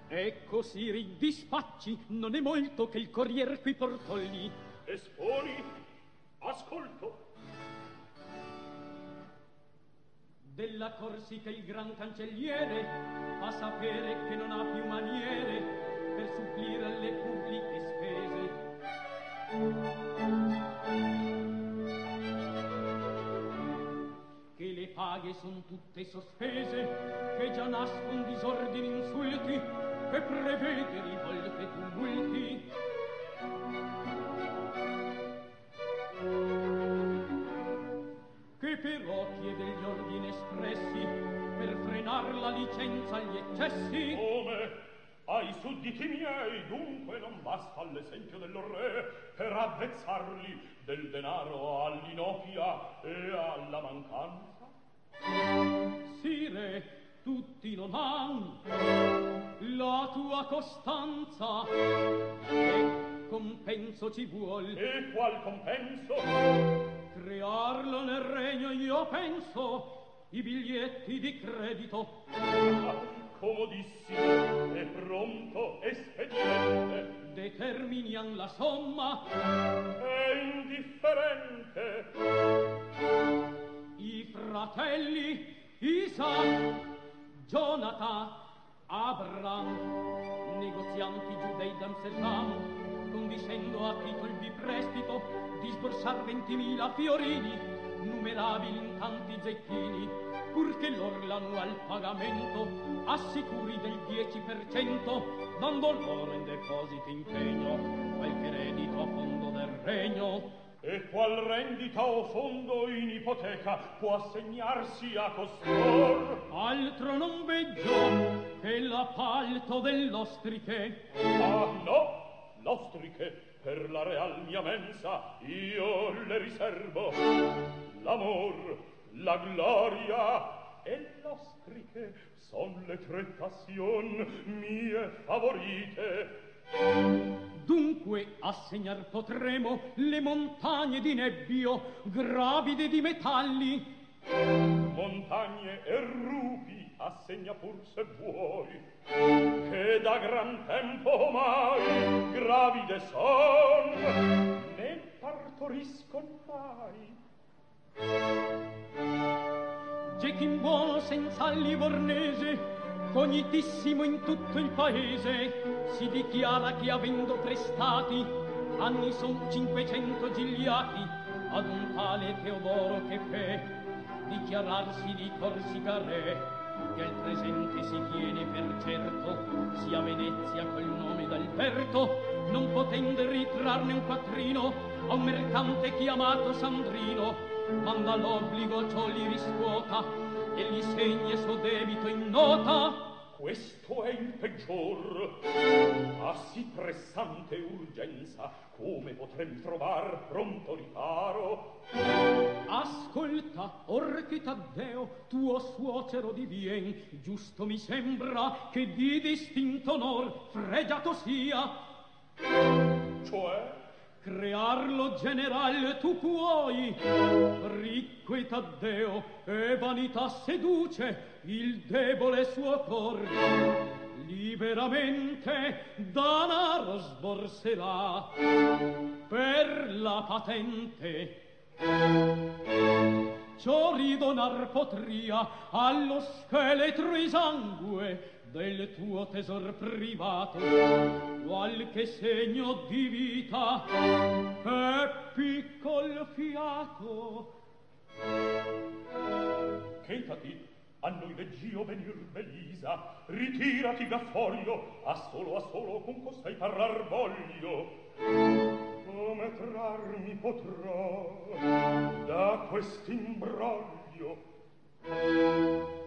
Ecco, Siri, dispacci, non è molto che il corrier qui portò lì. Esponi, ascolto. Della Corsica il gran cancelliere fa sapere che non ha più maniere per supplire alle pubbliche spese. Che le paghe son tutte sospese, che già nascon disordini insulti, che prevede rivolte tumulti. Che però chiede gli ordini espressi per frenar la licenza agli eccessi. Come? Ai sudditi miei dunque non basta l'esempio del re per avvezzarli del denaro all'inopia e alla mancanza? Sire, tutti non han la tua costanza. E compenso ci vuol. E qual compenso? Crearlo nel regno io penso, i biglietti di credito. Comodissimo, è pronto, espediente. Determinian la somma. È indifferente. I fratelli Isaac, Jonathan, Abraham, negozianti giudei d'Amsterdam, condiscendo a titol di prestito di sborsar 20.000 fiorini, numerabili in tanti zecchini, purché lor l'annual pagamento assicuri del 10%, dando loro in deposito impegno qualche reddito a fondo del regno. E qual rendita o fondo in ipoteca può assegnarsi a costor? Altro non veggio che l'appalto dell'ostriche. Ah no, l'ostriche per la real mia mensa io le riservo. L'amor, la gloria e l'ostriche son le tre passion mie favorite. Dunque assegnar potremo le montagne di nebbio, gravide di metalli. Montagne e rupi assegna pur se vuoi, che da gran tempo ormai gravide son, ne partoriscon mai. Gechin buono senza livornese, cognitissimo in tutto il paese, si dichiara che avendo prestati anni son 500 gigliati ad un tale Teodoro che fe dichiararsi di Corsica re, che al presente si tiene per certo sia Venezia col nome d'Alberto, non potendo ritrarne un quattrino a un mercante chiamato Sandrino, manda l'obbligo ciò li riscuota e gli segni suo debito in nota. Questo è il peggior. A sì pressante urgenza come potrem trovar pronto riparo? Ascolta, or che Taddeo, tuo suocero divien, giusto mi sembra che di distinto onor fregiato sia. Cioè? Crearlo general tu puoi, ricco e Taddeo, e vanità seduce il debole suo cor. Liberamente danaro sborserà per la patente. Ciò ridonar potria allo scheletro esangue del tuo tesor privato qualche segno di vita e piccol fiato. Chetati, a noi vegg'io venir Belisa, ritirati Gafforio, a solo con costai parlar voglio. Come trarmi potrò da quest'imbroglio?